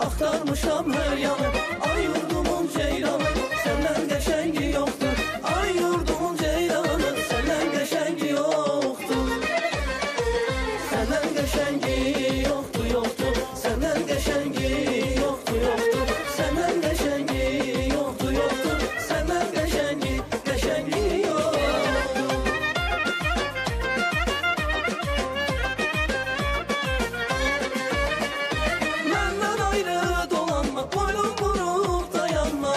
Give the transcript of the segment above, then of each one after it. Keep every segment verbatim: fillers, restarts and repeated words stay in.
Aktarmışam her yanı, ay yurdumun ceylanı, senden geçengi yoktur. Ay yurdumun ceylanı, senden geçengi yoktur. Senden geçengi yoktu yoktu, senden geçengi yoktu yoktu, senden geçengi yoktu yoktu, senden geçengi geçengi yoktu. Benden ayrı dolanma, boynum vurup dayanma.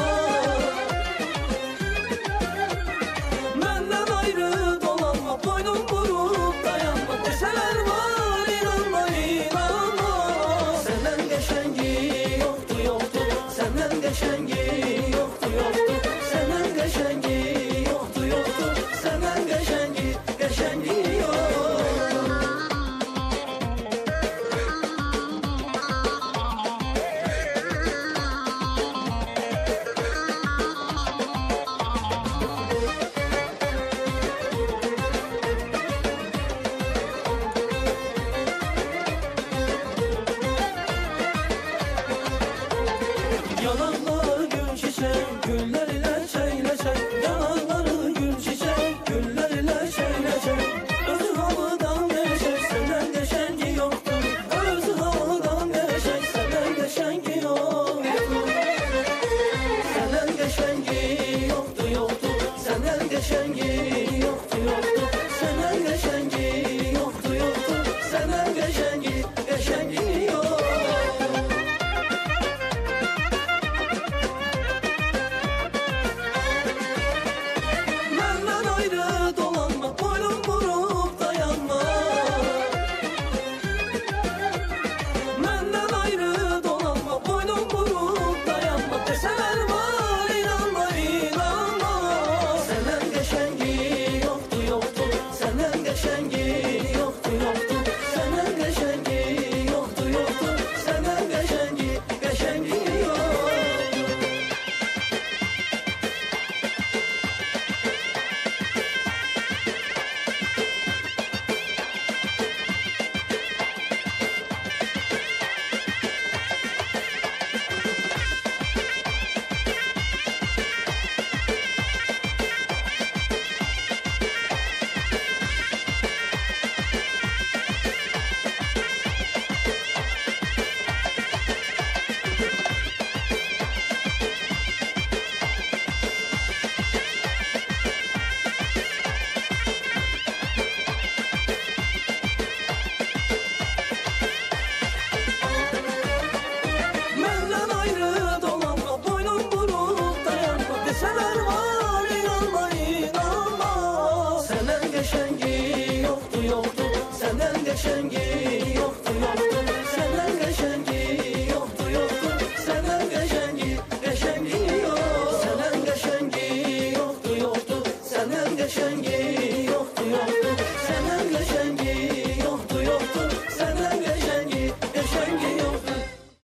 Benden ayrı dolanma, boynum vurup dayanma. Deseler var inanma inanma. Senden geçengi yoktu yoktu, senden geçengi yoktu yoktu, senden geçengi yoktu yoktu, senden geçengi geçengi yoktu. Yanakları gül çiçek, güller ile çeyleşek. Yanakları gül çiçek, güller ile çeyleşek. Özü havadan geçecek, senden geçengi yoktur. Özü havadan geçecek, senden geçengi yoktur. Senden geçengi yoktu yoktu, senden geçengi yoktu yoktu, senden geçengi yoktu yoktu, senden geçengi geçengi yoktu. Benden ayrı dolanma, boynum vurup dayanma. Benden ayrı dolanma, boynum vurup dayanma. Deseler var inanma inanma. Senden geçengi yoktu yoktu, senden geçengi yoktu yoktu, senden geçengi yoktu yoktu, senden geçengi geçengi yoktu. Benden ayrı dolanma, boynum vurup dayanma. Deseler var inanma inanma. Senden geçengi yoktu yoktu, senden geçengi yoktu yoktu, senden geçengi yoktu yoktu, senden geçengi geçengi yoktu. Senden geçengi yoktu yoktu, senden geçengi yoktu yoktu,